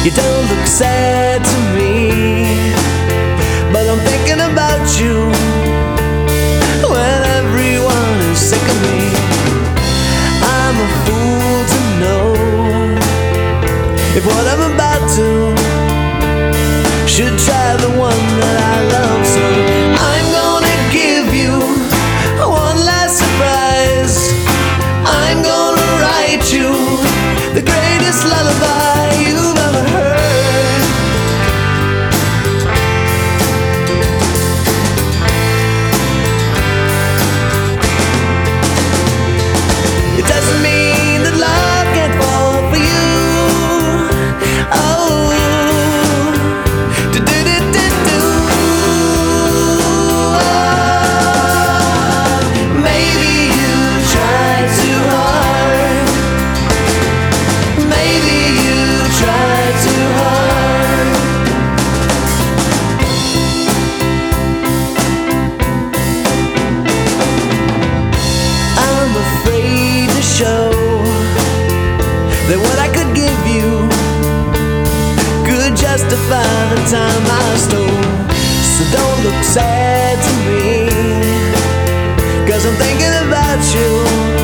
You don't look sad to me, but I'm thinking about you when everyone is sick of me. I'm a fool to know if what I'm about to should try the one that I love. So I'm gonna give you one last surprise. I'm gonna write you the greatest lullaby you've ever heard. It doesn't mean that love can't fall for you. Oh, do-do-do-do-do. Oh, maybe you tried too hard. Maybe you tried too hard. I'm afraid to show that what I could give you could justify the time I stole. So don't look sad to me, 'cause I'm thinking about you